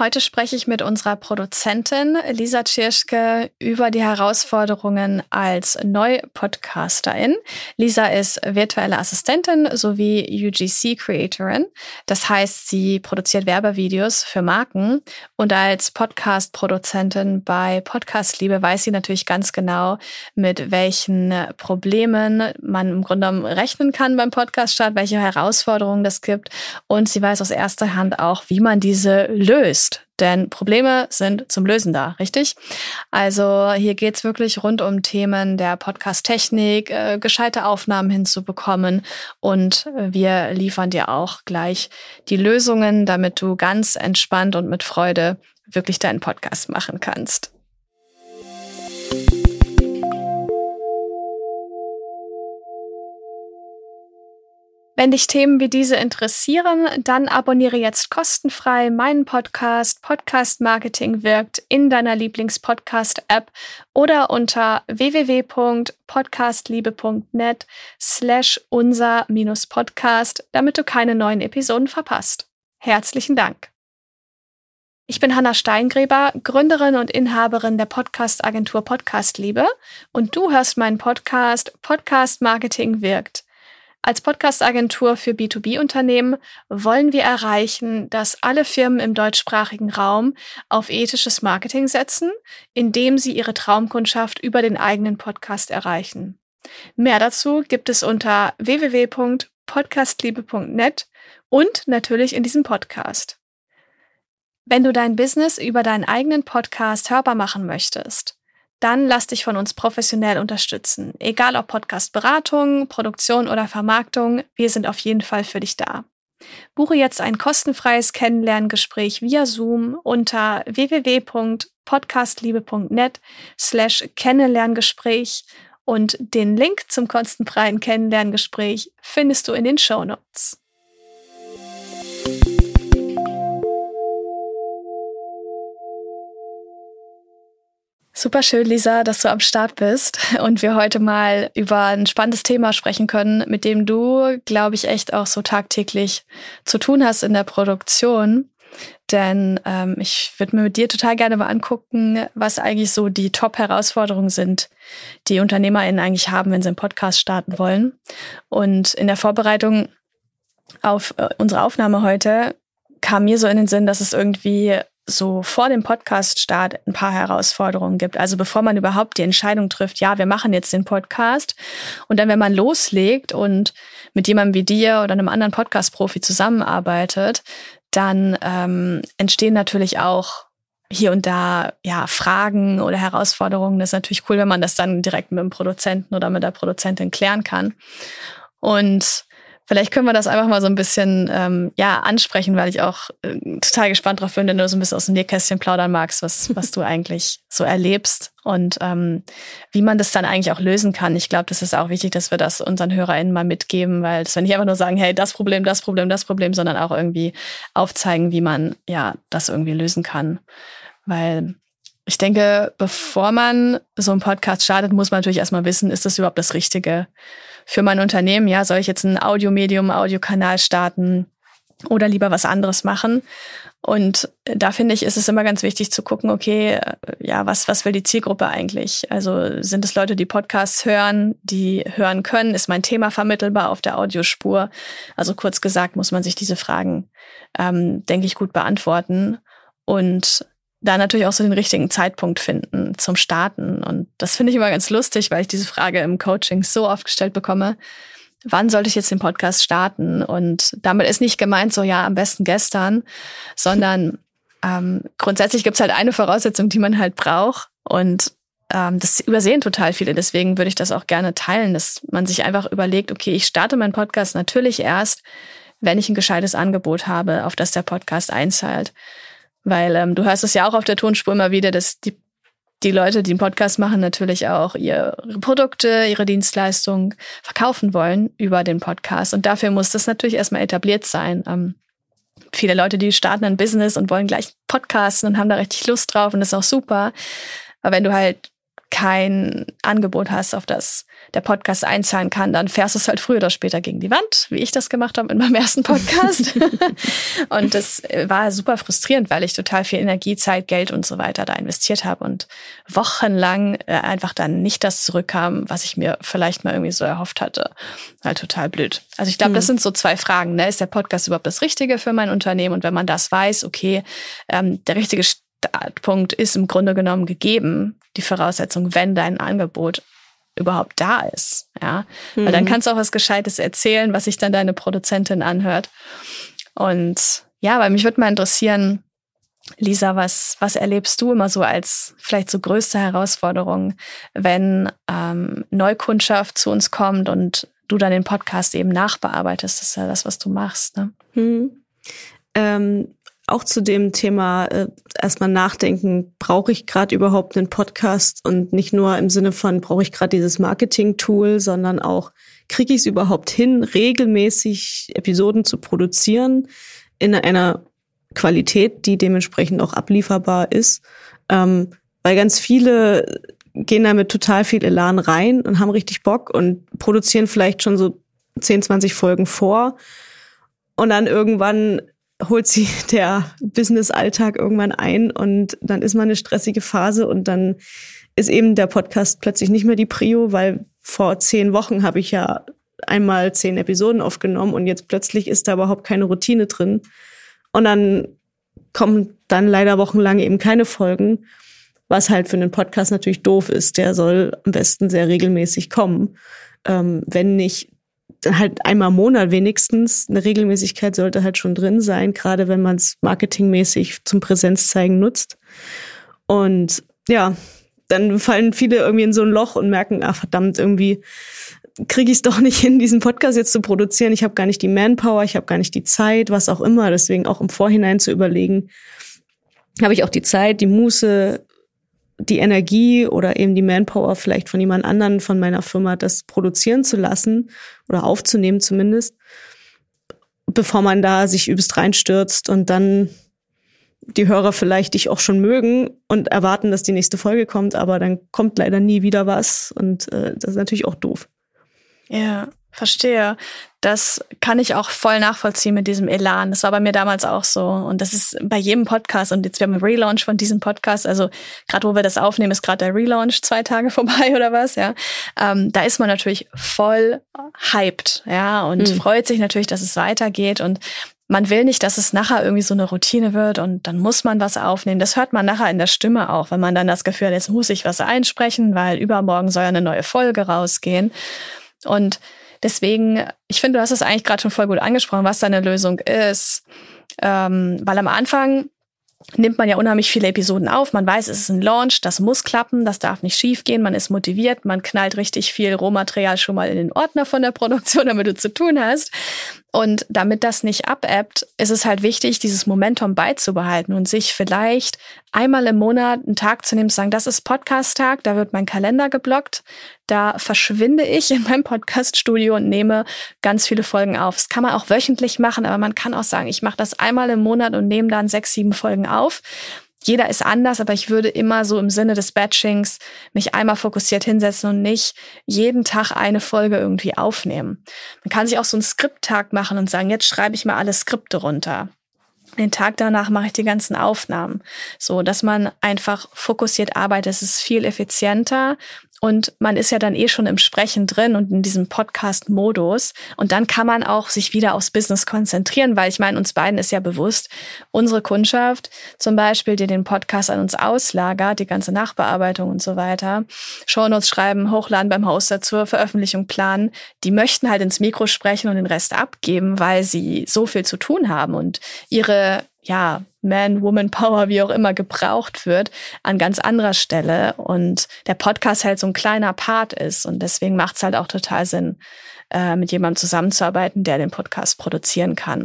Heute spreche ich mit unserer Produzentin Lisa Tschirschke über die Herausforderungen als Neupodcasterin. Lisa ist virtuelle Assistentin sowie UGC-Creatorin. Das heißt, sie produziert Werbevideos für Marken. Und als Podcast-Produzentin bei Podcast Liebe weiß sie natürlich ganz genau, mit welchen Problemen man im Grunde genommen rechnen kann beim Podcast-Start, welche Herausforderungen das gibt. Und sie weiß aus erster Hand auch, wie man diese löst. Denn Probleme sind zum Lösen da, richtig? Also hier geht's wirklich rund um Themen der Podcast-Technik, gescheite Aufnahmen hinzubekommen. Und wir liefern dir auch gleich die Lösungen, damit du ganz entspannt und mit Freude wirklich deinen Podcast machen kannst. Wenn dich Themen wie diese interessieren, dann abonniere jetzt kostenfrei meinen Podcast Podcast Marketing wirkt in deiner Lieblings-Podcast-App oder unter www.podcastliebe.net/unser-podcast, damit du keine neuen Episoden verpasst. Herzlichen Dank. Ich bin Hanna Steingräber, Gründerin und Inhaberin der Podcast-Agentur Podcast Liebe und du hörst meinen Podcast Podcast Marketing wirkt. Als Podcast-Agentur für B2B-Unternehmen wollen wir erreichen, dass alle Firmen im deutschsprachigen Raum auf ethisches Marketing setzen, indem sie ihre Traumkundschaft über den eigenen Podcast erreichen. Mehr dazu gibt es unter www.podcastliebe.net und natürlich in diesem Podcast. Wenn du dein Business über deinen eigenen Podcast hörbar machen möchtest, dann lass dich von uns professionell unterstützen. Egal ob Podcast-Beratung, Produktion oder Vermarktung, wir sind auf jeden Fall für dich da. Buche jetzt ein kostenfreies Kennenlerngespräch via Zoom unter www.podcastliebe.net/Kennenlerngespräch und den Link zum kostenfreien Kennenlerngespräch findest du in den Shownotes. Super schön, Lisa, dass du am Start bist und wir heute mal über ein spannendes Thema sprechen können, mit dem du, glaube ich, echt auch so tagtäglich zu tun hast in der Produktion. Denn ich würde mir mit dir total gerne mal angucken, was eigentlich so die Top-Herausforderungen sind, die UnternehmerInnen eigentlich haben, wenn sie einen Podcast starten wollen. Und in der Vorbereitung auf unsere Aufnahme heute kam mir so in den Sinn, dass es irgendwie so vor dem Podcast-Start ein paar Herausforderungen gibt. Also bevor man überhaupt die Entscheidung trifft, ja, wir machen jetzt den Podcast. Und dann, wenn man loslegt und mit jemandem wie dir oder einem anderen Podcast-Profi zusammenarbeitet, dann entstehen natürlich auch hier und da ja Fragen oder Herausforderungen. Das ist natürlich cool, wenn man das dann direkt mit dem Produzenten oder mit der Produzentin klären kann. Und vielleicht können wir das einfach mal so ein bisschen ansprechen, weil ich auch total gespannt drauf bin, wenn du so ein bisschen aus dem Nähkästchen plaudern magst, was du eigentlich so erlebst und wie man das dann eigentlich auch lösen kann. Ich glaube, das ist auch wichtig, dass wir das unseren HörerInnen mal mitgeben, weil das wir nicht einfach nur sagen, hey, das Problem, sondern auch irgendwie aufzeigen, wie man ja das irgendwie lösen kann. Weil ich denke, bevor man so einen Podcast startet, muss man natürlich erstmal wissen, ist das überhaupt das Richtige für mein Unternehmen? Ja, soll ich jetzt ein Audiokanal starten oder lieber was anderes machen? Und da finde ich, ist es immer ganz wichtig zu gucken, okay, ja, was will die Zielgruppe eigentlich? Also sind es Leute, die Podcasts hören, die hören können? Ist mein Thema vermittelbar auf der Audiospur? Also kurz gesagt, muss man sich diese Fragen, denke ich, gut beantworten und da natürlich auch so den richtigen Zeitpunkt finden zum Starten. Und das finde ich immer ganz lustig, weil ich diese Frage im Coaching so oft gestellt bekomme. Wann sollte ich jetzt den Podcast starten? Und damit ist nicht gemeint so, ja, am besten gestern, sondern grundsätzlich gibt es halt eine Voraussetzung, die man halt braucht. Und das übersehen total viele. Deswegen würde ich das auch gerne teilen, dass man sich einfach überlegt, okay, ich starte meinen Podcast natürlich erst, wenn ich ein gescheites Angebot habe, auf das der Podcast einzahlt. Weil du hörst es ja auch auf der Tonspur immer wieder, dass die Leute, die einen Podcast machen, natürlich auch ihre Produkte, ihre Dienstleistungen verkaufen wollen über den Podcast. Und dafür muss das natürlich erstmal etabliert sein. Viele Leute, die starten ein Business und wollen gleich podcasten und haben da richtig Lust drauf und das ist auch super. Aber wenn du halt kein Angebot hast, auf das der Podcast einzahlen kann, dann fährst du es halt früher oder später gegen die Wand, wie ich das gemacht habe in meinem ersten Podcast. Und das war super frustrierend, weil ich total viel Energie, Zeit, Geld und so weiter da investiert habe und wochenlang einfach dann nicht das zurückkam, was ich mir vielleicht mal irgendwie so erhofft hatte. Halt total blöd. Also ich glaube, das sind so 2 Fragen. Ne? Ist der Podcast überhaupt das Richtige für mein Unternehmen? Und wenn man das weiß, okay, der richtige Startpunkt ist im Grunde genommen gegeben, die Voraussetzung, wenn dein Angebot überhaupt da ist. Ja? Weil dann kannst du auch was Gescheites erzählen, was sich dann deine Produzentin anhört. Und ja, weil mich würde mal interessieren, Lisa, was erlebst du immer so als vielleicht so größte Herausforderung, wenn Neukundschaft zu uns kommt und du dann den Podcast eben nachbearbeitest? Das ist ja das, was du machst. Ne? Auch zu dem Thema erstmal nachdenken, brauche ich gerade überhaupt einen Podcast? Und nicht nur im Sinne von, brauche ich gerade dieses Marketing-Tool, sondern auch, kriege ich es überhaupt hin, regelmäßig Episoden zu produzieren in einer Qualität, die dementsprechend auch ablieferbar ist. Weil ganz viele gehen da mit total viel Elan rein und haben richtig Bock und produzieren vielleicht schon so 10, 20 Folgen vor. Und dann irgendwann holt sie der Business-Alltag irgendwann ein und dann ist mal eine stressige Phase und dann ist eben der Podcast plötzlich nicht mehr die Prio, weil vor 10 Wochen habe ich ja einmal 10 Episoden aufgenommen und jetzt plötzlich ist da überhaupt keine Routine drin. Und dann kommen dann leider wochenlang eben keine Folgen, was halt für einen Podcast natürlich doof ist. Der soll am besten sehr regelmäßig kommen. Wenn nicht, dann halt einmal im Monat wenigstens. Eine Regelmäßigkeit sollte halt schon drin sein, gerade wenn man es marketingmäßig zum Präsenzzeigen nutzt. Und ja, dann fallen viele irgendwie in so ein Loch und merken, verdammt, irgendwie kriege ich es doch nicht hin, diesen Podcast jetzt zu produzieren. Ich habe gar nicht die Manpower, ich habe gar nicht die Zeit, was auch immer. Deswegen auch im Vorhinein zu überlegen, habe ich auch die Zeit, die Muße, die Energie oder eben die Manpower vielleicht von jemand anderen von meiner Firma, das produzieren zu lassen oder aufzunehmen zumindest, bevor man da sich übelst reinstürzt und dann die Hörer vielleicht dich auch schon mögen und erwarten, dass die nächste Folge kommt, aber dann kommt leider nie wieder was und das ist natürlich auch doof. Ja, verstehe. Das kann ich auch voll nachvollziehen mit diesem Elan. Das war bei mir damals auch so. Und das ist bei jedem Podcast. Und jetzt, wir haben einen Relaunch von diesem Podcast. Also gerade wo wir das aufnehmen, ist gerade der Relaunch 2 Tage vorbei oder was, ja. Da ist man natürlich voll hyped, ja, und freut sich natürlich, dass es weitergeht. Und man will nicht, dass es nachher irgendwie so eine Routine wird und dann muss man was aufnehmen. Das hört man nachher in der Stimme auch, wenn man dann das Gefühl hat, jetzt muss ich was einsprechen, weil übermorgen soll ja eine neue Folge rausgehen. Und deswegen, ich finde, du hast es eigentlich gerade schon voll gut angesprochen, was deine Lösung ist. Weil am Anfang nimmt man ja unheimlich viele Episoden auf. Man weiß, es ist ein Launch, das muss klappen, das darf nicht schief gehen. Man ist motiviert, man knallt richtig viel Rohmaterial schon mal in den Ordner von der Produktion, damit du zu tun hast. Und damit das nicht abebbt, ist es halt wichtig, dieses Momentum beizubehalten und sich vielleicht einmal im Monat einen Tag zu nehmen, zu sagen, das ist Podcast-Tag, da wird mein Kalender geblockt, da verschwinde ich in meinem Podcast-Studio und nehme ganz viele Folgen auf. Das kann man auch wöchentlich machen, aber man kann auch sagen, ich mache das einmal im Monat und nehme dann 6, 7 Folgen auf. Jeder ist anders, aber ich würde immer so im Sinne des Batchings mich einmal fokussiert hinsetzen und nicht jeden Tag eine Folge irgendwie aufnehmen. Man kann sich auch so einen Skripttag machen und sagen, jetzt schreibe ich mal alle Skripte runter. Den Tag danach mache ich die ganzen Aufnahmen. So, dass man einfach fokussiert arbeitet. Es ist viel effizienter. Und man ist ja dann schon im Sprechen drin und in diesem Podcast-Modus. Und dann kann man auch sich wieder aufs Business konzentrieren, weil ich meine, uns beiden ist ja bewusst, unsere Kundschaft zum Beispiel, die den Podcast an uns auslagert, die ganze Nachbearbeitung und so weiter, Shownotes schreiben, hochladen beim Hoster zur Veröffentlichung planen, die möchten halt ins Mikro sprechen und den Rest abgeben, weil sie so viel zu tun haben und ihre Man-Woman-Power, wie auch immer, gebraucht wird, an ganz anderer Stelle. Und der Podcast halt so ein kleiner Part ist. Und deswegen macht es halt auch total Sinn, mit jemandem zusammenzuarbeiten, der den Podcast produzieren kann.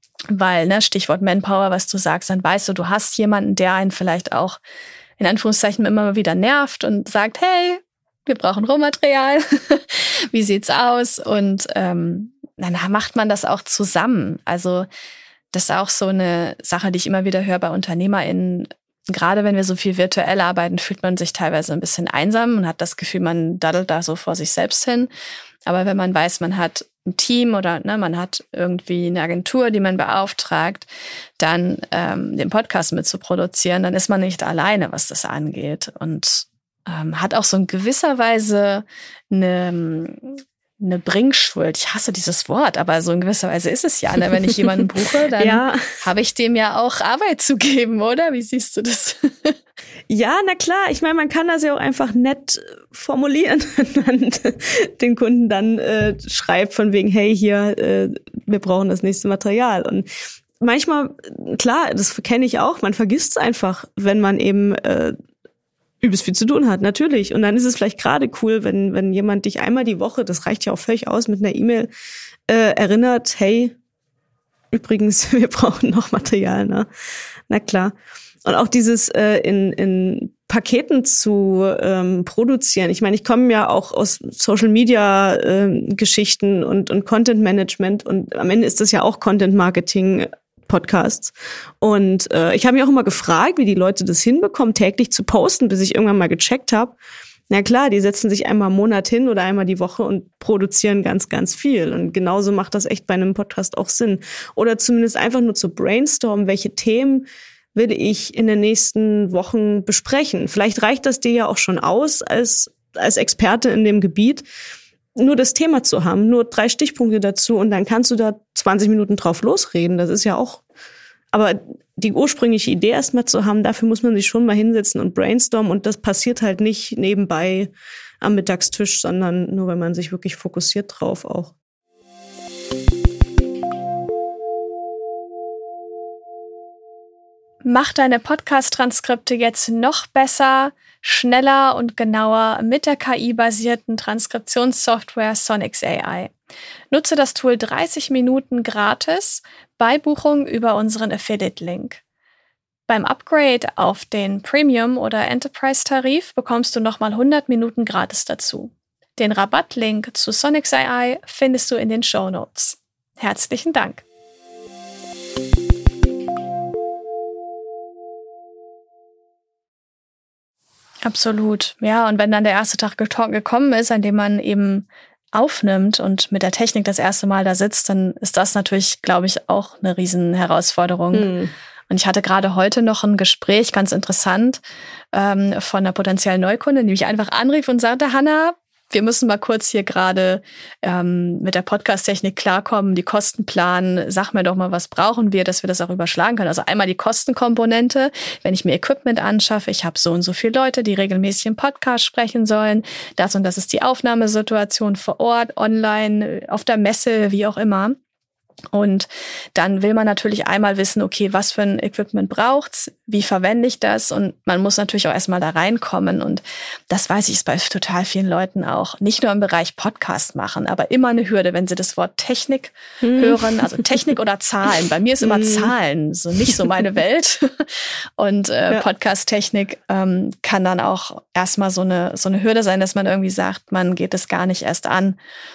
Weil, Stichwort Manpower, was du sagst, dann weißt du, du hast jemanden, der einen vielleicht auch in Anführungszeichen immer wieder nervt und sagt, hey, wir brauchen Rohmaterial. Wie sieht's aus? Und dann macht man das auch zusammen. Also das ist auch so eine Sache, die ich immer wieder höre bei UnternehmerInnen. gerade wenn wir so viel virtuell arbeiten, fühlt man sich teilweise ein bisschen einsam und hat das Gefühl, man daddelt da so vor sich selbst hin. Aber wenn man weiß, man hat ein Team oder man hat irgendwie eine Agentur, die man beauftragt, dann den Podcast mitzuproduzieren, dann ist man nicht alleine, was das angeht. Und hat auch so in gewisser Weise eine Bringschuld. Ich hasse dieses Wort, aber so in gewisser Weise ist es ja. Ne? Wenn ich jemanden buche, dann habe ich dem ja auch Arbeit zu geben, oder? Wie siehst du das? Ja, na klar. Ich meine, man kann das ja auch einfach nett formulieren, wenn man den Kunden dann schreibt von wegen, hey, hier, wir brauchen das nächste Material. Und manchmal, klar, das kenne ich auch, man vergisst es einfach, wenn man eben übelst viel zu tun hat, natürlich. Und dann ist es vielleicht gerade cool, wenn jemand dich einmal die Woche, das reicht ja auch völlig aus, mit einer E-Mail erinnert, hey, übrigens, wir brauchen noch Material, ne? Na klar. Und auch dieses in Paketen zu produzieren. Ich meine, ich komme ja auch aus Social Media Geschichten und Content Management und am Ende ist das ja auch Content Marketing Podcasts. Und ich habe mich auch immer gefragt, wie die Leute das hinbekommen, täglich zu posten, bis ich irgendwann mal gecheckt habe. Na klar, die setzen sich einmal im Monat hin oder einmal die Woche und produzieren ganz, ganz viel. Und genauso macht das echt bei einem Podcast auch Sinn. Oder zumindest einfach nur zu brainstormen, welche Themen will ich in den nächsten Wochen besprechen. Vielleicht reicht das dir ja auch schon aus, als Experte in dem Gebiet, nur das Thema zu haben, nur 3 Stichpunkte dazu und dann kannst du da 20 Minuten drauf losreden. Das ist ja auch, aber die ursprüngliche Idee erstmal zu haben, dafür muss man sich schon mal hinsetzen und brainstormen und das passiert halt nicht nebenbei am Mittagstisch, sondern nur, wenn man sich wirklich fokussiert drauf auch. Mach deine Podcast-Transkripte jetzt noch besser, schneller und genauer mit der KI-basierten Transkriptionssoftware Sonix AI. Nutze das Tool 30 Minuten gratis bei Buchung über unseren Affiliate-Link. Beim Upgrade auf den Premium- oder Enterprise-Tarif bekommst du nochmal 100 Minuten gratis dazu. Den Rabattlink zu Sonix AI findest du in den Shownotes. Herzlichen Dank! Absolut, ja. Und wenn dann der erste Tag gekommen ist, an dem man eben aufnimmt und mit der Technik das erste Mal da sitzt, dann ist das natürlich, glaube ich, auch eine riesen Herausforderung. Und ich hatte gerade heute noch ein Gespräch, ganz interessant, von einer potenziellen Neukundin, die mich einfach anrief und sagte, Hanna, wir müssen mal kurz hier gerade mit der Podcast-Technik klarkommen, die Kosten planen. Sag mir doch mal, was brauchen wir, dass wir das auch überschlagen können. Also einmal die Kostenkomponente, wenn ich mir Equipment anschaffe, ich habe so und so viele Leute, die regelmäßig im Podcast sprechen sollen. Das und das ist die Aufnahmesituation vor Ort, online, auf der Messe, wie auch immer. Und dann will man natürlich einmal wissen, okay, was für ein Equipment braucht's, wie verwende ich das? Und man muss natürlich auch erstmal da reinkommen. Und das weiß ich, ist bei total vielen Leuten auch. Nicht nur im Bereich Podcast machen, aber immer eine Hürde, wenn sie das Wort Technik hören. Also Technik oder Zahlen. Bei mir ist immer Zahlen, so nicht so meine Welt. Und Podcast-Technik kann dann auch erstmal so eine Hürde sein, dass man irgendwie sagt, man geht es gar nicht erst an.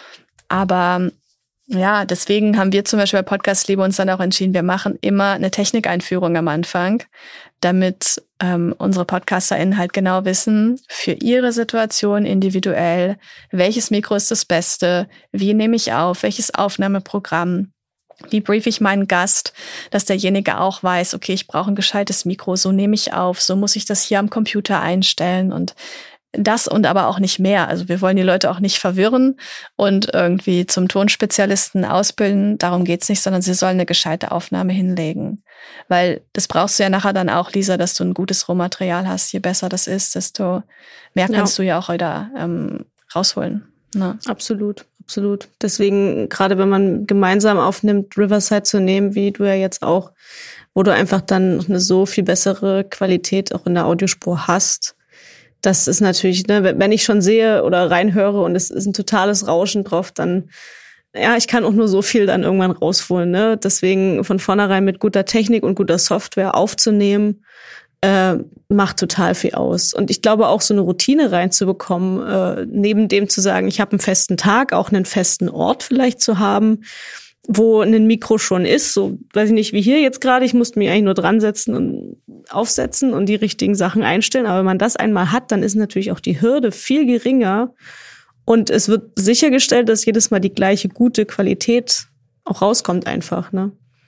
Aber ja, deswegen haben wir zum Beispiel bei Podcast Liebe uns dann auch entschieden, wir machen immer eine Technikeinführung am Anfang, damit unsere PodcasterInnen halt genau wissen, für ihre Situation individuell, welches Mikro ist das Beste, wie nehme ich auf, welches Aufnahmeprogramm, wie brief ich meinen Gast, dass derjenige auch weiß, okay, ich brauche ein gescheites Mikro, so nehme ich auf, so muss ich das hier am Computer einstellen und das und aber auch nicht mehr. Also wir wollen die Leute auch nicht verwirren und irgendwie zum Tonspezialisten ausbilden. Darum geht's nicht, sondern sie sollen eine gescheite Aufnahme hinlegen. Weil das brauchst du ja nachher dann auch, Lisa, dass du ein gutes Rohmaterial hast. Je besser das ist, desto mehr kannst du ja auch wieder rausholen. Ne? Absolut, absolut. Deswegen, gerade wenn man gemeinsam aufnimmt, Riverside zu nehmen, wie du ja jetzt auch, wo du einfach dann eine so viel bessere Qualität auch in der Audiospur hast. Das ist natürlich, ne, wenn ich schon sehe oder reinhöre und es ist ein totales Rauschen drauf, dann, ja, ich kann auch nur so viel dann irgendwann rausholen, ne. Deswegen von vornherein mit guter Technik und guter Software aufzunehmen, macht total viel aus. Und ich glaube auch so eine Routine reinzubekommen, neben dem zu sagen, ich habe einen festen Tag, auch einen festen Ort vielleicht zu haben, wo ein Mikro schon ist, so weiß ich nicht, wie hier jetzt gerade, ich musste mich eigentlich nur dran setzen und aufsetzen und die richtigen Sachen einstellen, aber wenn man das einmal hat, dann ist natürlich auch die Hürde viel geringer und es wird sichergestellt, dass jedes Mal die gleiche gute Qualität auch rauskommt einfach, ne?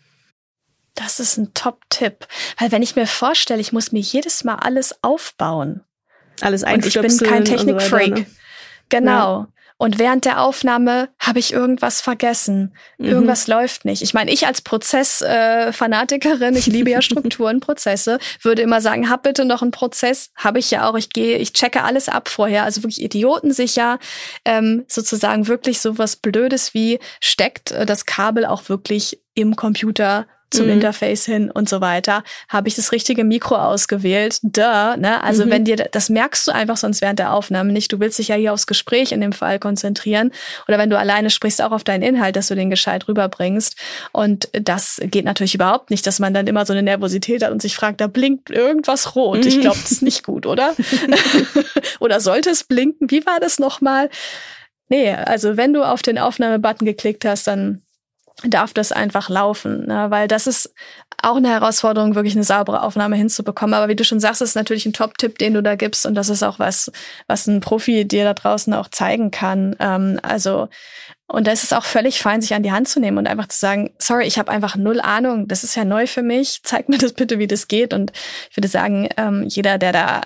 Das ist ein Top-Tipp, weil wenn ich mir vorstelle, ich muss mir jedes Mal alles aufbauen. Alles Und einstöpseln. ich bin kein Technik-Freak. So, ne? Genau. Ja. Und während der Aufnahme habe ich irgendwas vergessen. Irgendwas läuft nicht. Ich meine, ich als Prozessfanatikerin, ich liebe ja Strukturen, Prozesse, würde immer sagen, hab bitte noch einen Prozess. Habe ich ja auch. Ich checke alles ab vorher. Also wirklich idiotensicher. Sozusagen wirklich sowas Blödes wie, steckt das Kabel auch wirklich im Computer zum Interface hin und so weiter. Habe ich das richtige Mikro ausgewählt? Ne? Also wenn dir, das merkst du einfach sonst während der Aufnahme nicht. Du willst dich ja hier aufs Gespräch in dem Fall konzentrieren. Oder wenn du alleine sprichst, auch auf deinen Inhalt, dass du den gescheit rüberbringst. Und das geht natürlich überhaupt nicht, dass man dann immer so eine Nervosität hat und sich fragt, da blinkt irgendwas rot. Ich glaube, das ist nicht gut, oder? Oder sollte es blinken? Wie war das nochmal? Nee, also wenn du auf den Aufnahmebutton geklickt hast, dann darf das einfach laufen, ne? Weil das ist auch eine Herausforderung, wirklich eine saubere Aufnahme hinzubekommen. Aber wie du schon sagst, ist natürlich ein Top-Tipp, den du da gibst. Und das ist auch was ein Profi dir da draußen auch zeigen kann. Und da ist es auch völlig fein, sich an die Hand zu nehmen und einfach zu sagen, sorry, ich habe einfach null Ahnung, das ist ja neu für mich, zeig mir das bitte, wie das geht. Und ich würde sagen, jeder, der da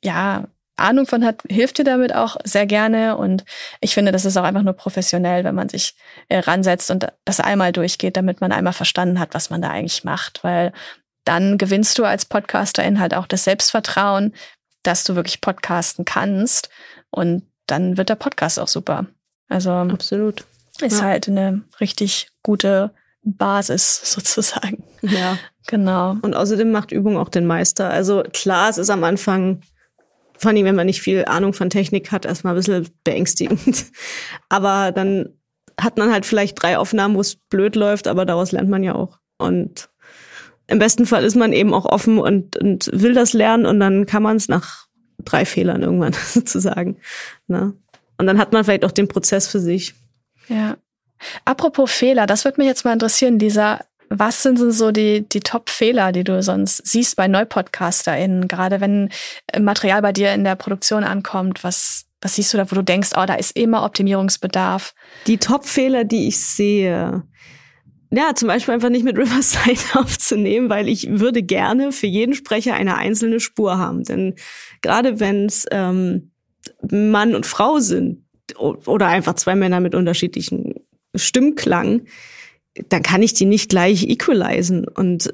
Ahnung von hat, hilft dir damit auch sehr gerne. Und ich finde, das ist auch einfach nur professionell, wenn man sich ransetzt und das einmal durchgeht, damit man einmal verstanden hat, was man da eigentlich macht. Weil dann gewinnst du als Podcasterin halt auch das Selbstvertrauen, dass du wirklich podcasten kannst. Und dann wird der Podcast auch super. Also absolut. Ist halt eine richtig gute Basis sozusagen. Ja. Genau. Und außerdem macht Übung auch den Meister. Also klar, es ist am Anfang, vor allem wenn man nicht viel Ahnung von Technik hat, erstmal ein bisschen beängstigend. Aber dann hat man halt vielleicht 3 Aufnahmen, wo es blöd läuft, aber daraus lernt man ja auch. Und im besten Fall ist man eben auch offen und will das lernen und dann kann man es nach 3 Fehlern irgendwann sozusagen. Ne? Und dann hat man vielleicht auch den Prozess für sich. Ja. Apropos Fehler, das würde mich jetzt mal interessieren, Lisa. Was sind so die Top-Fehler, die du sonst siehst bei NeupodcasterInnen, gerade wenn Material bei dir in der Produktion ankommt? Was siehst du da, wo du denkst, da ist immer Optimierungsbedarf? Die Top-Fehler, die ich sehe, ja, zum Beispiel einfach nicht mit Riverside aufzunehmen, weil ich würde gerne für jeden Sprecher eine einzelne Spur haben. Denn gerade wenn es Mann und Frau sind oder einfach 2 Männer mit unterschiedlichen Stimmklang, dann kann ich die nicht gleich equalisen. Und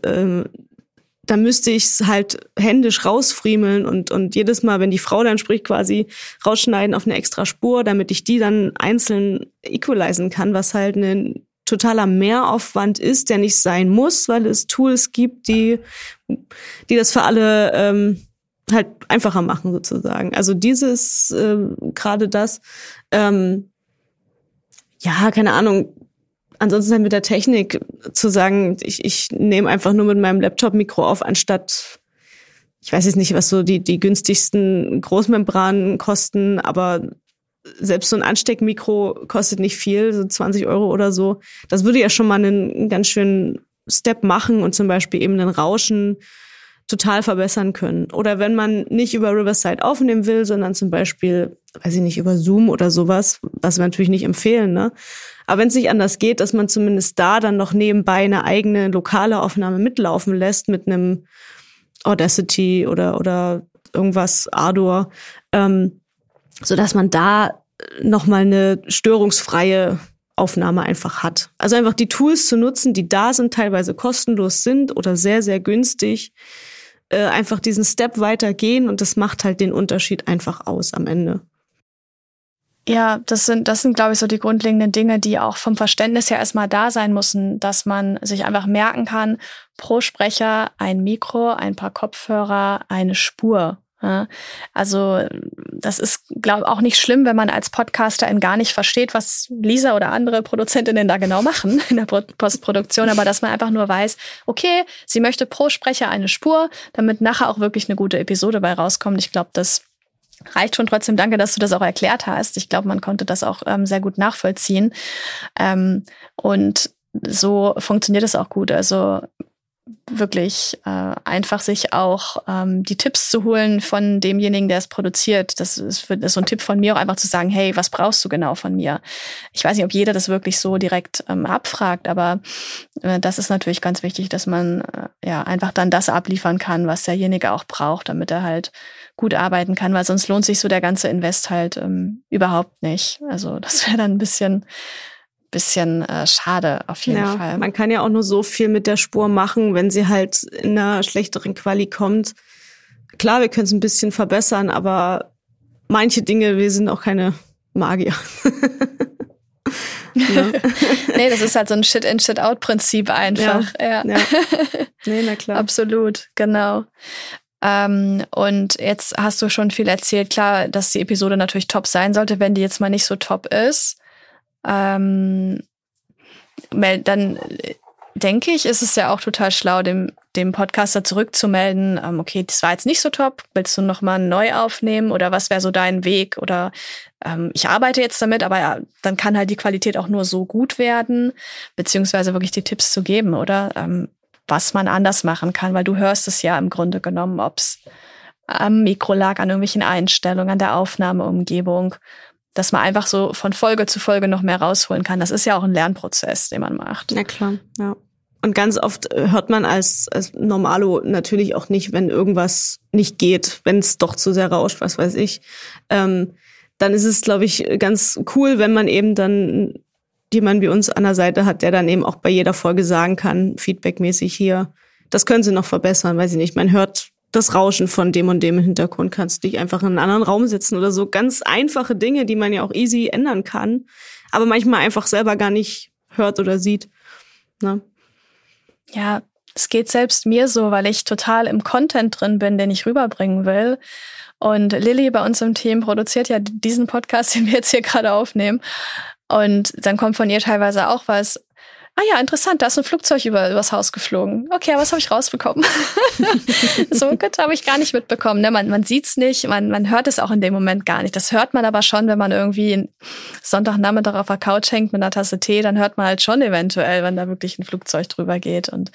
dann müsste ich es halt händisch rausfriemeln und jedes Mal, wenn die Frau dann spricht, quasi rausschneiden auf eine extra Spur, damit ich die dann einzeln equalisen kann, was halt ein totaler Mehraufwand ist, der nicht sein muss, weil es Tools gibt, die das für alle halt einfacher machen sozusagen. Also dieses, gerade das, keine Ahnung, ansonsten halt mit der Technik zu sagen, ich nehme einfach nur mit meinem Laptop-Mikro auf, anstatt, ich weiß jetzt nicht, was so die günstigsten Großmembranen kosten, aber selbst so ein Ansteckmikro kostet nicht viel, so 20 € oder so. Das würde ja schon mal einen ganz schönen Step machen und zum Beispiel eben den Rauschen total verbessern können. Oder wenn man nicht über Riverside aufnehmen will, sondern zum Beispiel, weiß ich nicht, über Zoom oder sowas, was wir natürlich nicht empfehlen, ne? Aber wenn es nicht anders geht, dass man zumindest da dann noch nebenbei eine eigene lokale Aufnahme mitlaufen lässt mit einem Audacity oder irgendwas Ardor, sodass man da nochmal eine störungsfreie Aufnahme einfach hat. Also einfach die Tools zu nutzen, die da sind, teilweise kostenlos sind oder sehr, sehr günstig, einfach diesen Step weitergehen und das macht halt den Unterschied einfach aus am Ende. Ja, das sind, glaube ich, so die grundlegenden Dinge, die auch vom Verständnis her erstmal da sein müssen, dass man sich einfach merken kann, pro Sprecher ein Mikro, ein paar Kopfhörer, eine Spur. Ja, also das ist, glaube ich, auch nicht schlimm, wenn man als Podcasterin gar nicht versteht, was Lisa oder andere Produzentinnen da genau machen in der Postproduktion, aber dass man einfach nur weiß, okay, sie möchte pro Sprecher eine Spur, damit nachher auch wirklich eine gute Episode bei rauskommt. Ich glaube, das reicht schon. Trotzdem danke, dass du das auch erklärt hast. Ich glaube, man konnte das auch sehr gut nachvollziehen. Und so funktioniert es auch gut. Also wirklich einfach sich auch die Tipps zu holen von demjenigen, der es produziert. Das ist so ein Tipp von mir, auch einfach zu sagen, hey, was brauchst du genau von mir? Ich weiß nicht, ob jeder das wirklich so direkt abfragt, aber das ist natürlich ganz wichtig, dass man einfach dann das abliefern kann, was derjenige auch braucht, damit er halt gut arbeiten kann, weil sonst lohnt sich so der ganze Invest halt überhaupt nicht. Also das wäre dann ein bisschen schade auf jeden Fall. Man kann ja auch nur so viel mit der Spur machen, wenn sie halt in einer schlechteren Quali kommt. Klar, wir können es ein bisschen verbessern, aber manche Dinge, wir sind auch keine Magier. Nee, das ist halt so ein Shit-in, Shit-out-Prinzip einfach. Ja. Nee, na klar. Absolut, genau. Und jetzt hast du schon viel erzählt. Klar, dass die Episode natürlich top sein sollte. Wenn die jetzt mal nicht so top ist, dann denke ich, ist es ja auch total schlau, dem Podcaster zurückzumelden, okay, das war jetzt nicht so top, willst du nochmal neu aufnehmen oder was wäre so dein Weg oder ich arbeite jetzt damit, aber dann kann halt die Qualität auch nur so gut werden, beziehungsweise wirklich die Tipps zu geben, oder was man anders machen kann, weil du hörst es ja im Grunde genommen, ob es am Mikro lag, an irgendwelchen Einstellungen, an der Aufnahmeumgebung, dass man einfach so von Folge zu Folge noch mehr rausholen kann. Das ist ja auch ein Lernprozess, den man macht. Na klar, ja. Und ganz oft hört man als Normalo natürlich auch nicht, wenn irgendwas nicht geht, wenn es doch zu sehr rauscht, was weiß ich. Dann ist es, glaube ich, ganz cool, wenn man eben dann jemanden wie uns an der Seite hat, der dann eben auch bei jeder Folge sagen kann, feedbackmäßig hier, das können Sie noch verbessern, weiß ich nicht. Man hört das Rauschen von dem und dem im Hintergrund, kannst dich einfach in einen anderen Raum setzen oder so. Ganz einfache Dinge, die man ja auch easy ändern kann, aber manchmal einfach selber gar nicht hört oder sieht. Ne? Ja, es geht selbst mir so, weil ich total im Content drin bin, den ich rüberbringen will. Und Lilly bei uns im Team produziert ja diesen Podcast, den wir jetzt hier gerade aufnehmen. Und dann kommt von ihr teilweise auch was. Ah ja, interessant, da ist ein Flugzeug übers Haus geflogen. Okay, aber was habe ich rausbekommen? So gut, habe ich gar nicht mitbekommen. Ne? Man sieht's nicht, man hört es auch in dem Moment gar nicht. Das hört man aber schon, wenn man irgendwie Sonntagnachmittag auf der Couch hängt mit einer Tasse Tee, dann hört man halt schon eventuell, wenn da wirklich ein Flugzeug drüber geht. Und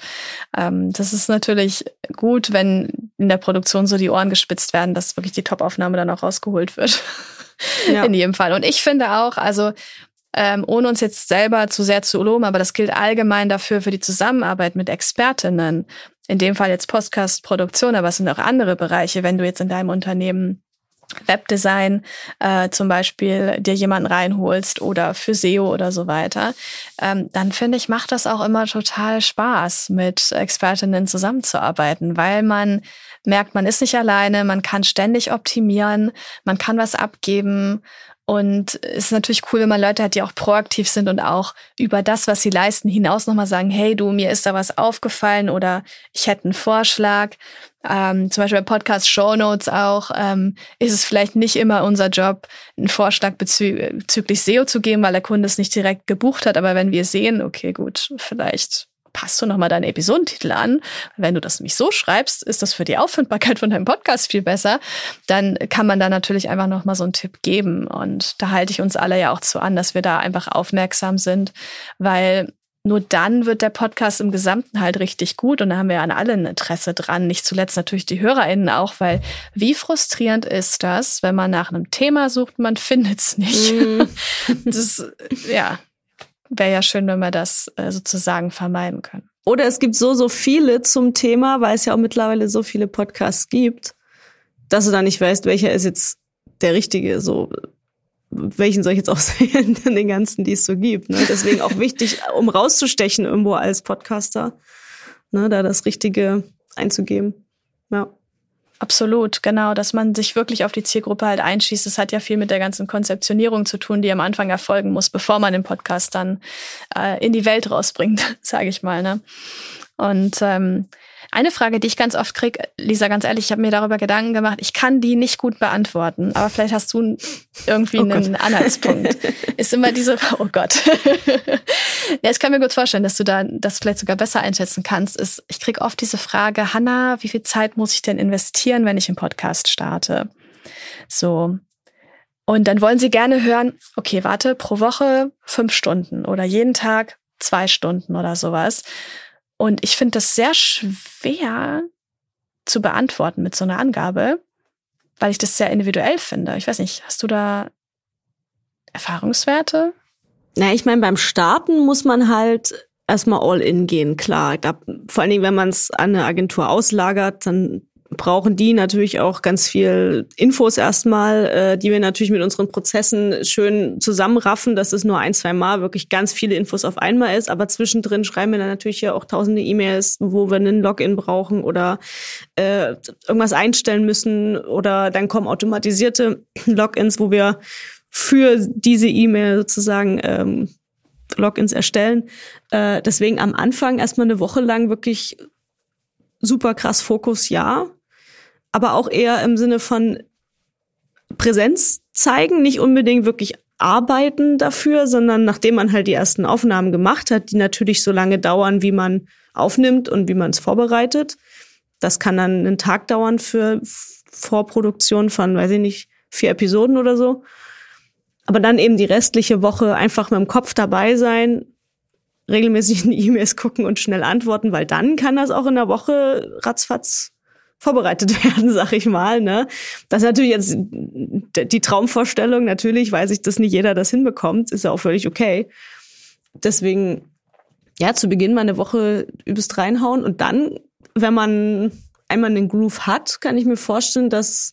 das ist natürlich gut, wenn in der Produktion so die Ohren gespitzt werden, dass wirklich die Top-Aufnahme dann auch rausgeholt wird. Ja. In jedem Fall. Und ich finde auch, also ohne uns jetzt selber zu sehr zu loben, aber das gilt allgemein dafür für die Zusammenarbeit mit Expertinnen. In dem Fall jetzt Podcast-Produktion, aber es sind auch andere Bereiche. Wenn du jetzt in deinem Unternehmen Webdesign zum Beispiel dir jemanden reinholst oder für SEO oder so weiter, dann finde ich, macht das auch immer total Spaß, mit Expertinnen zusammenzuarbeiten, weil man merkt, man ist nicht alleine, man kann ständig optimieren, man kann was abgeben. Und es ist natürlich cool, wenn man Leute hat, die auch proaktiv sind und auch über das, was sie leisten, hinaus nochmal sagen, hey du, mir ist da was aufgefallen oder ich hätte einen Vorschlag. Zum Beispiel bei Podcast Shownotes auch, ist es vielleicht nicht immer unser Job, einen Vorschlag bezüglich SEO zu geben, weil der Kunde es nicht direkt gebucht hat. Aber wenn wir sehen, okay gut, vielleicht passt du nochmal deinen Episodentitel an. Wenn du das nämlich so schreibst, ist das für die Auffindbarkeit von deinem Podcast viel besser. Dann kann man da natürlich einfach nochmal so einen Tipp geben. Und da halte ich uns alle ja auch zu an, dass wir da einfach aufmerksam sind, weil nur dann wird der Podcast im Gesamten halt richtig gut. Und da haben wir an alle ein Interesse dran. Nicht zuletzt natürlich die HörerInnen auch, weil wie frustrierend ist das, wenn man nach einem Thema sucht, man findet es nicht. Das, ja. Wäre ja schön, wenn wir das sozusagen vermeiden können. Oder es gibt so viele zum Thema, weil es ja auch mittlerweile so viele Podcasts gibt, dass du da nicht weißt, welcher ist jetzt der richtige, so welchen soll ich jetzt auswählen von den ganzen, die es so gibt. Ne? Deswegen auch wichtig, um rauszustechen irgendwo als Podcaster, ne, da das Richtige einzugeben. Ja. Absolut, genau, dass man sich wirklich auf die Zielgruppe halt einschießt. Das hat ja viel mit der ganzen Konzeptionierung zu tun, die am Anfang erfolgen muss, bevor man den Podcast dann in die Welt rausbringt, sage ich mal. Ne? Und eine Frage, die ich ganz oft kriege, Lisa, ganz ehrlich, ich habe mir darüber Gedanken gemacht, ich kann die nicht gut beantworten, aber vielleicht hast du irgendwie einen Anhaltspunkt. Ist immer diese, oh Gott. Ja, ich kann mir gut vorstellen, dass du da das vielleicht sogar besser einschätzen kannst. Ich kriege oft diese Frage, Hanna, wie viel Zeit muss ich denn investieren, wenn ich einen Podcast starte? So. Und dann wollen sie gerne hören, okay, warte, pro Woche 5 Stunden oder jeden Tag 2 Stunden oder sowas. Und ich finde das sehr schwer zu beantworten mit so einer Angabe, weil ich das sehr individuell finde. Ich weiß nicht, hast du da Erfahrungswerte? Na, ich meine, beim Starten muss man halt erstmal all in gehen, klar. Ich glaub, vor allen Dingen, wenn man es an eine Agentur auslagert, dann brauchen die natürlich auch ganz viel Infos erstmal, die wir natürlich mit unseren Prozessen schön zusammenraffen, dass es nur 1-2 Mal wirklich ganz viele Infos auf einmal ist. Aber zwischendrin schreiben wir dann natürlich ja auch tausende E-Mails, wo wir einen Login brauchen oder irgendwas einstellen müssen. Oder dann kommen automatisierte Logins, wo wir für diese E-Mail sozusagen Logins erstellen. Deswegen am Anfang erstmal eine Woche lang wirklich super krass Fokus, ja. Aber auch eher im Sinne von Präsenz zeigen, nicht unbedingt wirklich arbeiten dafür, sondern nachdem man halt die ersten Aufnahmen gemacht hat, die natürlich so lange dauern, wie man aufnimmt und wie man es vorbereitet. Das kann dann einen Tag dauern für Vorproduktion von, weiß ich nicht, 4 Episoden oder so. Aber dann eben die restliche Woche einfach mit dem Kopf dabei sein, regelmäßig in die E-Mails gucken und schnell antworten, weil dann kann das auch in der Woche ratzfatz vorbereitet werden, sag ich mal, ne? Das ist natürlich jetzt die Traumvorstellung. Natürlich weiß ich, dass nicht jeder das hinbekommt. Ist ja auch völlig okay. Deswegen, ja, zu Beginn mal eine Woche übelst reinhauen. Und dann, wenn man einmal einen Groove hat, kann ich mir vorstellen, dass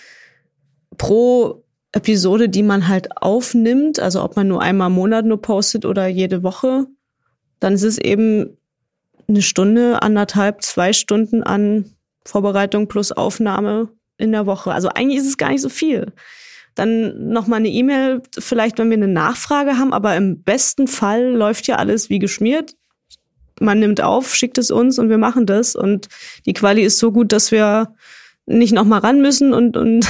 pro Episode, die man halt aufnimmt, also ob man nur einmal im Monat nur postet oder jede Woche, dann ist es eben 1 Stunde, 1,5, 2 Stunden an Vorbereitung plus Aufnahme in der Woche. Also eigentlich ist es gar nicht so viel. Dann noch mal eine E-Mail, vielleicht wenn wir eine Nachfrage haben, aber im besten Fall läuft ja alles wie geschmiert. Man nimmt auf, schickt es uns und wir machen das. Und die Quali ist so gut, dass wir nicht noch mal ran müssen und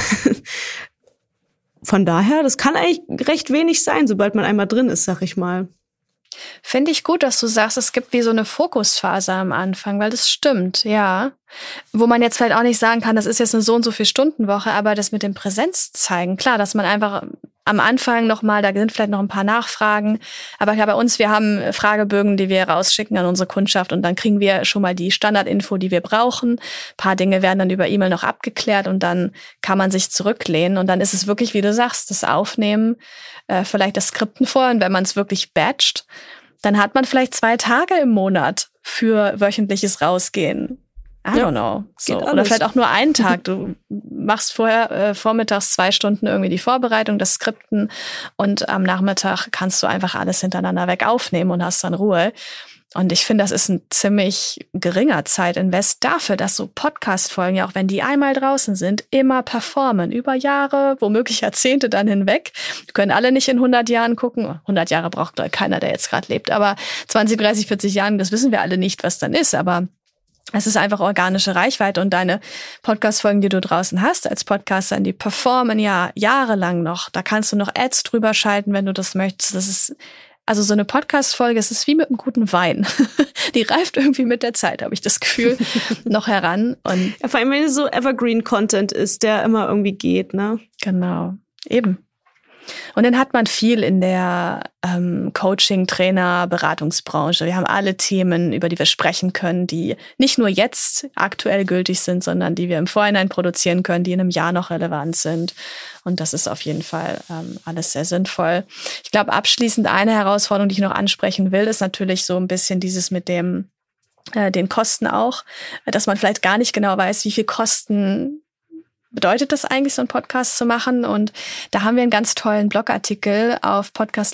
von daher, das kann eigentlich recht wenig sein, sobald man einmal drin ist, sag ich mal. Finde ich gut, dass du sagst, es gibt wie so eine Fokusphase am Anfang, weil das stimmt, ja. Wo man jetzt vielleicht auch nicht sagen kann, das ist jetzt eine so und so viel Stundenwoche, aber das mit dem Präsenz zeigen, klar, dass man einfach am Anfang nochmal, da sind vielleicht noch ein paar Nachfragen, aber klar, bei uns, wir haben Fragebögen, die wir rausschicken an unsere Kundschaft und dann kriegen wir schon mal die Standardinfo, die wir brauchen. Ein paar Dinge werden dann über E-Mail noch abgeklärt und dann kann man sich zurücklehnen und dann ist es wirklich, wie du sagst, das Aufnehmen, vielleicht das Skripten vorher und wenn man es wirklich batcht, dann hat man vielleicht 2 Tage im Monat für wöchentliches Rausgehen. I don't know. So. Oder vielleicht auch nur einen Tag. Du machst vorher vormittags 2 Stunden irgendwie die Vorbereitung, das Skripten und am Nachmittag kannst du einfach alles hintereinander weg aufnehmen und hast dann Ruhe. Und ich finde, das ist ein ziemlich geringer Zeitinvest dafür, dass so Podcast-Folgen, ja auch wenn die einmal draußen sind, immer performen. Über Jahre, womöglich Jahrzehnte dann hinweg. Wir können alle nicht in 100 Jahren gucken. 100 Jahre braucht keiner, der jetzt gerade lebt. Aber 20, 30, 40 Jahren, das wissen wir alle nicht, was dann ist. Aber es ist einfach organische Reichweite und deine Podcast-Folgen, die du draußen hast als Podcaster, die performen ja jahrelang noch. Da kannst du noch Ads drüber schalten, wenn du das möchtest. Das ist also so eine Podcast-Folge, es ist wie mit einem guten Wein. Die reift irgendwie mit der Zeit, habe ich das Gefühl, noch heran. Und ja, vor allem, wenn es so Evergreen-Content ist, der immer irgendwie geht, ne? Genau, eben. Und dann hat man viel in der Coaching-, Trainer-, Beratungsbranche. Wir haben alle Themen, über die wir sprechen können, die nicht nur jetzt aktuell gültig sind, sondern die wir im Vorhinein produzieren können, die in einem Jahr noch relevant sind. Und das ist auf jeden Fall alles sehr sinnvoll. Ich glaube, abschließend eine Herausforderung, die ich noch ansprechen will, ist natürlich so ein bisschen dieses mit dem den Kosten auch, dass man vielleicht gar nicht genau weiß, wie viel Kosten bedeutet das eigentlich, so einen Podcast zu machen? Und da haben wir einen ganz tollen Blogartikel auf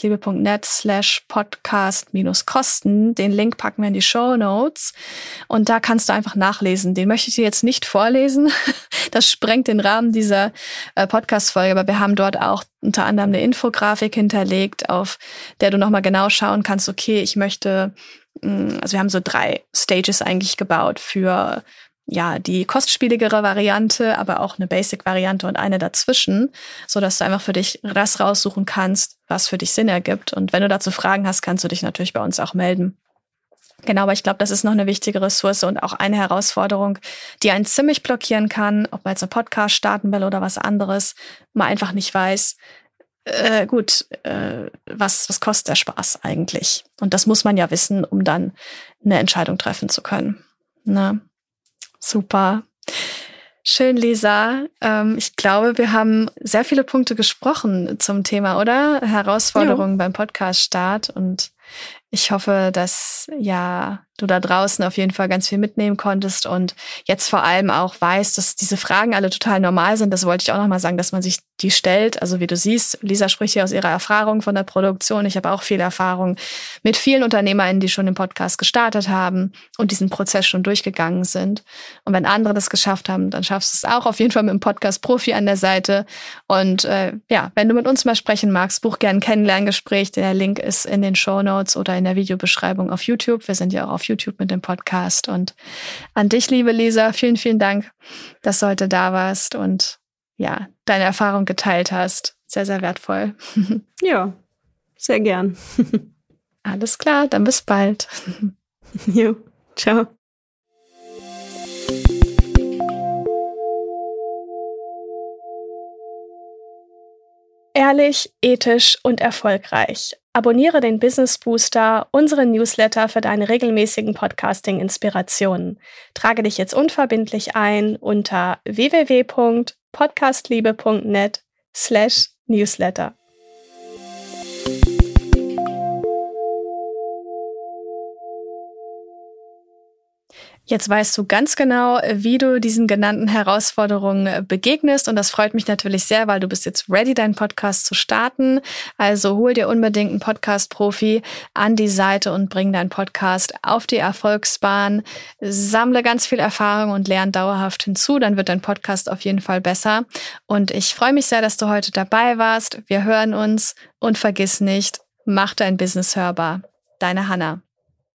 podcastliebe.net/podcast-kosten. Den Link packen wir in die Shownotes. Und da kannst du einfach nachlesen. Den möchte ich dir jetzt nicht vorlesen. Das sprengt den Rahmen dieser Podcast-Folge. Aber wir haben dort auch unter anderem eine Infografik hinterlegt, auf der du nochmal genau schauen kannst, okay, ich möchte, also wir haben so 3 Stages eigentlich gebaut für ja, die kostspieligere Variante, aber auch eine Basic-Variante und eine dazwischen, so dass du einfach für dich das raussuchen kannst, was für dich Sinn ergibt. Und wenn du dazu Fragen hast, kannst du dich natürlich bei uns auch melden. Genau, aber ich glaube, das ist noch eine wichtige Ressource und auch eine Herausforderung, die einen ziemlich blockieren kann, ob man jetzt einen Podcast starten will oder was anderes, man einfach nicht weiß, was kostet der Spaß eigentlich? Und das muss man ja wissen, um dann eine Entscheidung treffen zu können. Na, super. Schön, Lisa. Ich glaube, wir haben sehr viele Punkte gesprochen zum Thema, oder? Herausforderungen beim Podcast-Start. Und ich hoffe, dass du da draußen auf jeden Fall ganz viel mitnehmen konntest und jetzt vor allem auch weißt, dass diese Fragen alle total normal sind. Das wollte ich auch nochmal sagen, dass man sich die stellt. Also wie du siehst, Lisa spricht hier aus ihrer Erfahrung von der Produktion. Ich habe auch viel Erfahrung mit vielen UnternehmerInnen, die schon den Podcast gestartet haben und diesen Prozess schon durchgegangen sind. Und wenn andere das geschafft haben, dann schaffst du es auch auf jeden Fall mit einem Podcast-Profi an der Seite. Und wenn du mit uns mal sprechen magst, buch gerne ein Kennenlerngespräch. Der Link ist in den Shownotes oder in der Videobeschreibung auf YouTube. Wir sind ja auch auf YouTube mit dem Podcast. Und an dich, liebe Lisa, vielen, vielen Dank, dass du heute da warst und deine Erfahrung geteilt hast. Sehr, sehr wertvoll. Ja, sehr gern. Alles klar, dann bis bald. Jo, ciao. Ehrlich, ethisch und erfolgreich. Abonniere den Business Booster, unseren Newsletter für deine regelmäßigen Podcasting-Inspirationen. Trage dich jetzt unverbindlich ein unter www.podcastliebe.net/newsletter. Jetzt weißt du ganz genau, wie du diesen genannten Herausforderungen begegnest. Und das freut mich natürlich sehr, weil du bist jetzt ready, deinen Podcast zu starten. Also hol dir unbedingt einen Podcast-Profi an die Seite und bring deinen Podcast auf die Erfolgsbahn. Sammle ganz viel Erfahrung und lern dauerhaft hinzu. Dann wird dein Podcast auf jeden Fall besser. Und ich freue mich sehr, dass du heute dabei warst. Wir hören uns und vergiss nicht, mach dein Business hörbar. Deine Hannah.